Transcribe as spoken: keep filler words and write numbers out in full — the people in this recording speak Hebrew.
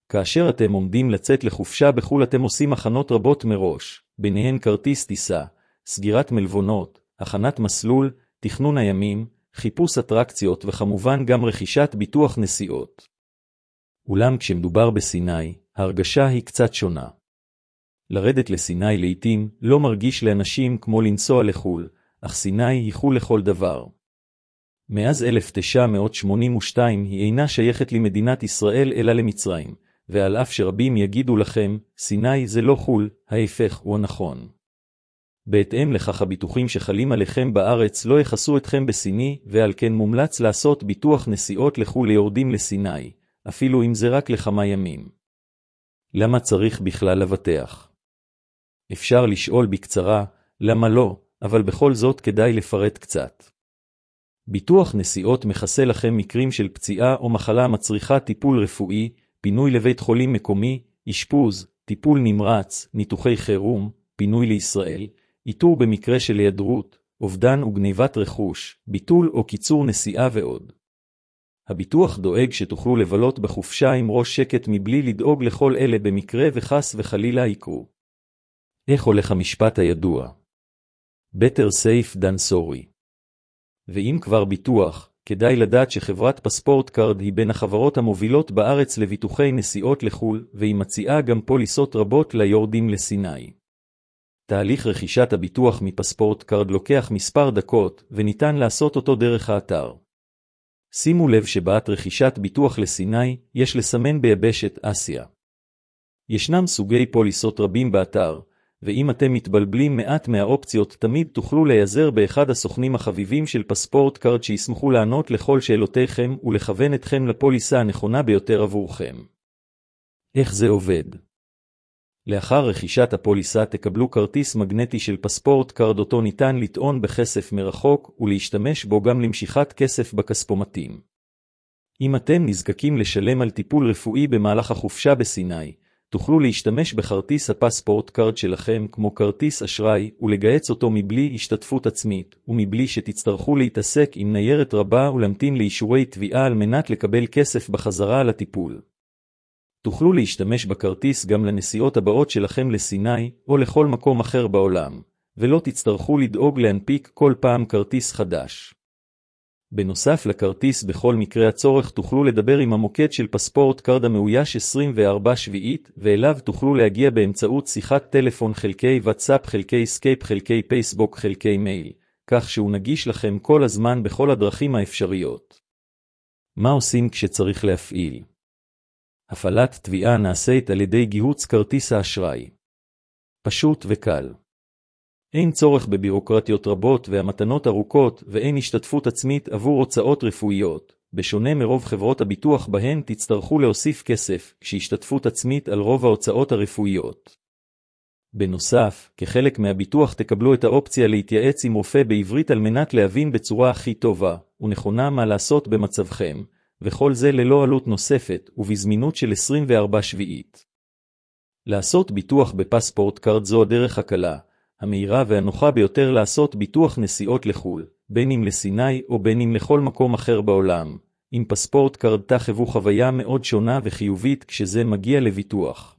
כאשר אתם עומדים לצאת לחופשה בחול אתם עושים הכנות רבות מראש, ביניהן כרטיס טיסה, סגירת מלוונות, הכנת מסלול, תכנון הימים, חיפוש אטרקציות וכמובן גם רכישת ביטוח נסיעות. אולם כשמדובר בסיני, ההרגשה היא קצת שונה. לרדת לסיני לעתים לא מרגיש לאנשים כמו לנסוע לחול, אך סיני היא חול לכל דבר. מאז אלף תשע מאות שמונים ושתיים היא אינה שייכת למדינת ישראל אלא למצרים, ועל אף שרבים יגידו לכם, סיני זה לא חול, ההפך הוא הנכון. בהתאם לכך הביטוחים שחלים עליכם בארץ לא יחסו אתכם בסיני, ועל כן מומלץ לעשות ביטוח נסיעות לחול ליורדים לסיני, אפילו אם זה רק לכמה ימים. למה צריך בכלל לבטח? אפשר לשאול בקצרה, למה לא, אבל בכל זאת כדאי לפרט קצת. ביטוח נסיעות מכסה לכם מקרים של פציעה או מחלה מצריכה טיפול רפואי, פינוי לבית חולים מקומי, אשפוז, טיפול נמרץ, ניתוחי חירום, פינוי לישראל, איתור במקרה של היעדרות, אובדן וגניבת רכוש, ביטול או קיצור נסיעה ועוד. הביטוח דואג שתוכלו לבלות בחופשה עם ראש שקט מבלי לדאוג לכל אלה במקרה וחס וחלילה יקרו. איך הולך המשפט הידוע? Better safe than sorry. ואם כבר ביטוח, כדאי לדעת שחברת פספורט קארד היא בין החברות המובילות בארץ לביטוחי נסיעות לחול, והיא מציעה גם פוליסות רבות ליורדים לסיני. תהליך רכישת הביטוח מפספורט קארד לוקח מספר דקות, וניתן לעשות אותו דרך האתר. שימו לב שבעת רכישת ביטוח לסיני, יש לסמן ביבשת אסיה. ישנם סוגי פוליסות רבים באתר, ואם אתם מתבלבלים מעט מהאופציות תמיד תוכלו להיעזר באחד הסוכנים החביבים של פספורט קארד שישמחו לענות לכל שאלותיכם ולכוון אתכם לפוליסה הנכונה ביותר עבורכם. איך זה עובד? לאחר רכישת הפוליסה תקבלו כרטיס מגנטי של פספורט קארד אותו ניתן לטעון בכסף מרחוק ולהשתמש בו גם למשיכת כסף בכספומטים. אם אתם נזקקים לשלם על טיפול רפואי במהלך החופשה בסיני, תוכלו להשתמש בכרטיס הפספורט קארד שלכם כמו כרטיס אשראי ולגייס אותו מבלי השתתפות עצמית ומבלי שתצטרכו להתעסק עם ניירת רבה ולהמתין לאישורי תביעה על מנת לקבל כסף בחזרה על הטיפול. תוכלו להשתמש בכרטיס גם לנסיעות הבאות שלכם לסיני או לכל מקום אחר בעולם, ולא תצטרכו לדאוג להנפיק כל פעם כרטיס חדש. בנוסף לכרטיס בכל מקרה הצורך תוכלו לדבר עם המוקד של פספורט קארד המאויש עשרים וארבע שבעית, ואליו תוכלו להגיע באמצעות שיחת טלפון חלקי וואטסאפ חלקי סקייפ חלקי פייסבוק חלקי מייל, כך שהוא נגיש לכם כל הזמן בכל הדרכים האפשריות. מה עושים כשצריך להפעיל? הפעלת תביעה נעשית על ידי גיהוץ כרטיס האשראי. פשוט וקל. אין צורך בבירוקרטיות רבות והמתנות ארוכות ואין השתתפות עצמית עבור הוצאות רפואיות, בשונה מרוב חברות הביטוח בהן תצטרכו להוסיף כסף כשהשתתפות עצמית על רוב ההוצאות הרפואיות. בנוסף, כחלק מהביטוח תקבלו את האופציה להתייעץ עם רופא בעברית על מנת להבין בצורה הכי טובה ונכונה מה לעשות במצבכם, וכל זה ללא עלות נוספת ובזמינות של עשרים וארבע שבעית. לעשות ביטוח בפספורט קארד זו הדרך הקלה, המהירה והנוחה ביותר לעשות ביטוח נסיעות לחול, בין אם לסיני או בין אם לכל מקום אחר בעולם. עם פספורט קארד תחוו חוויה מאוד שונה וחיובית כשזה מגיע לביטוח.